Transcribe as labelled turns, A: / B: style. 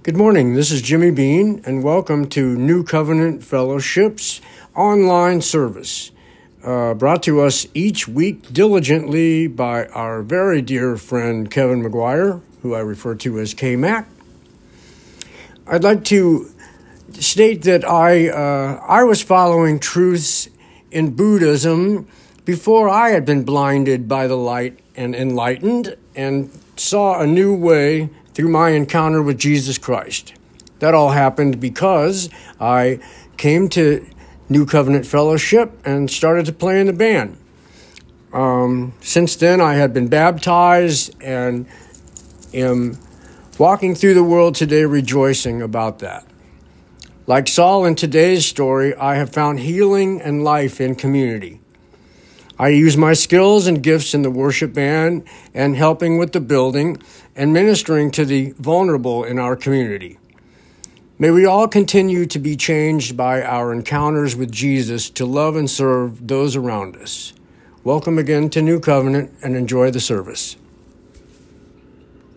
A: Good morning, this is Jimmy Bean, and welcome to New Covenant Fellowship's online service, brought to us each week diligently by our very dear friend Kevin McGuire, who I refer to as K-Mac. I'd like to state that I was following truths in Buddhism before I had been blinded by the light and enlightened, and saw a new way through my encounter with Jesus Christ. That all happened because I came to New Covenant Fellowship and started to play in the band. Since then, I had been baptized and am walking through the world today rejoicing about that. Like Saul in today's story, I have found healing and life in community. I use my skills and gifts in the worship band and helping with the building and ministering to the vulnerable in our community. May we all continue to be changed by our encounters with Jesus to love and serve those around us. Welcome again to New Covenant and enjoy the service.